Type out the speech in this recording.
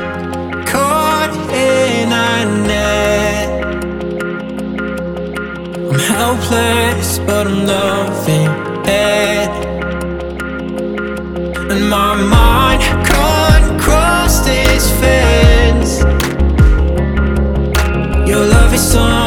caught in a net. I'm helpless, but I'm loving it. And my mind can't cross this fence. Your love is on